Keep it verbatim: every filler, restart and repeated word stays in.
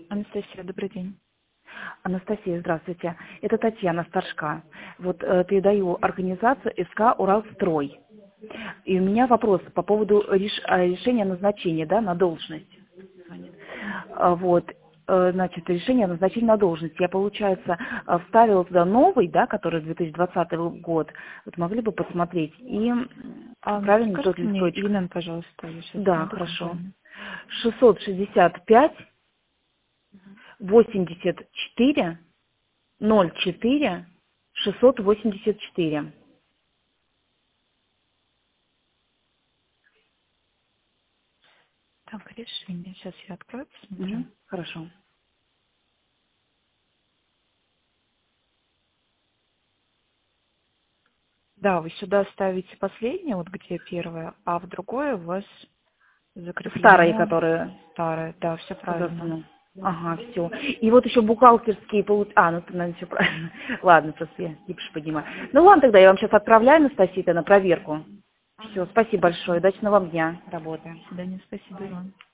Анастасия, добрый день. Анастасия, здравствуйте. Это Татьяна Старшка. Вот э, передаю организацию СК «Уралстрой». И у меня вопрос по поводу реш... а, решения назначения, да, на должность. А, Вот, э, значит, решение о назначении на должность. Я, получается, э, вставила туда новый, да, который две тысячи двадцатый год. Вот могли бы посмотреть. И А правильно тот скажите мне листочек. имя, пожалуйста, я сейчас Да, найду хорошо. компанию. шестьсот шестьдесят пять восемьдесят четыре ноль четыре шестьсот восемьдесят четыре. Так, решение. Сейчас я открою, посмотрю. Мгм, хорошо. Да, вы сюда ставите последнее, вот где первое, а в другое у вас Старые, закреплено которые старое. Да, все правильно. засунул. Ага, все. И вот еще бухгалтерские получ... А, ну, наверное, все правильно. Ладно, просто я не понимаю. Ну ладно, тогда я вам сейчас отправляю, Анастасия, на проверку. Все, спасибо большое. Удачного вам дня работы. До свидания, спасибо и вам.